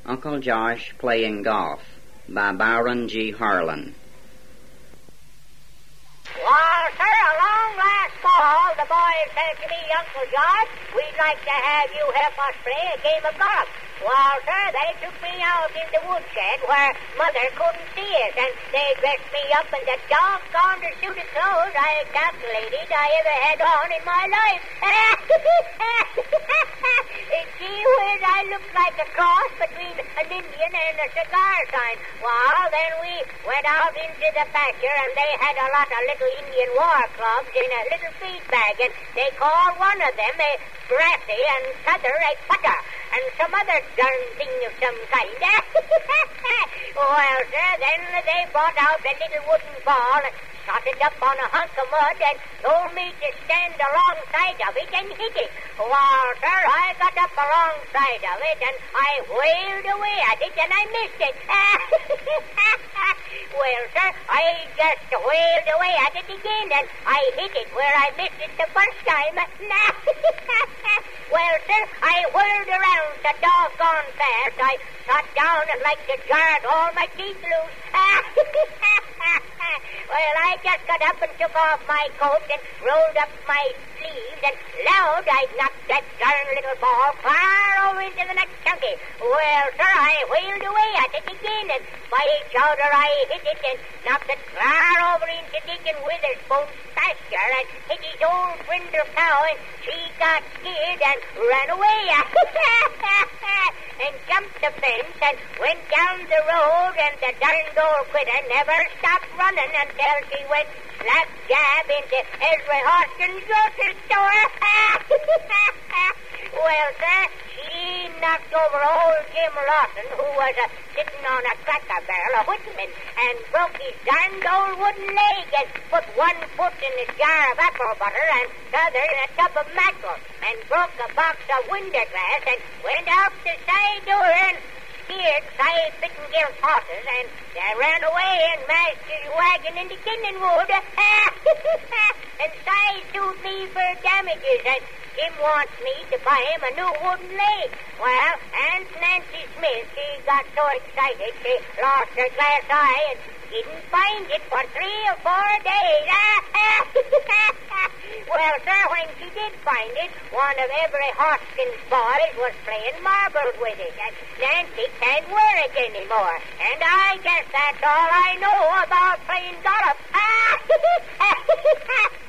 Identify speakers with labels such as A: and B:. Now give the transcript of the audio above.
A: Uncle Josh Playing Golf by Byron G. Harlan.
B: Well, sir, along last fall, the boys said to me, Uncle Josh, we'd like to have you help us play a game of golf. Well, sir, they took me out in the woodshed where Mother couldn't see us, and they dressed me up in the doggone suit of clothes I calculated I ever had on in my life. Gee whiz, I looked like a cross between an Indian and a cigar sign. Well, then we went out into the pasture, and they had a lot of little Indian war clubs in a little feed bag, and they called one of them a brassy and t'other a putter, and some other darn thing of some kind. Well, sir, then they brought out a little wooden ball and shot it up on a hunk of mud and told me to stand alongside of it and hit it. Well, sir, I got up alongside of it and I whaled away at it and I missed it. Well, sir, I just whaled away at it again and I hit it where I missed it the first time. Well, sir, I whirled around so doggone fast. I shot down and like to jarred all my teeth loose. Well, I just got up and took off my coat and rolled up my sleeves, and loud I knocked that darn little ball far over into the next chunky. Well, sir, I wheeled away at it again, and by chowder I hit it and knocked it far over into Deacon Witherspoon's pasture and hit his old brindle cow, and she got scared and ran away. And jumped the fence and went down the road, and the darned old critter never stopped running until she went slap jab into Ezra Hoskins' grocery store. Well, sir, she knocked over old Jim Lawson, who was sitting on a cracker barrel, a whitman, and broke his darned old wooden leg and put one foot in a jar of apple butter and the other in a tub of mackerel, and broke a box of window glass and went out the side door and scared five Bittengeld horses, and they ran away and mashed his wagon into kindling wood. And Si sued me for damages, and Jim wants me to buy him a new wooden leg. Well, Aunt Nancy Smith, she got so excited she lost her glass eye and didn't find it for 3 or 4 days. Well, sir, when she did find it, one of every Hoskins boys was playing marbles with it, and Nancy can't wear it anymore. And I guess that's all I know about playing golf.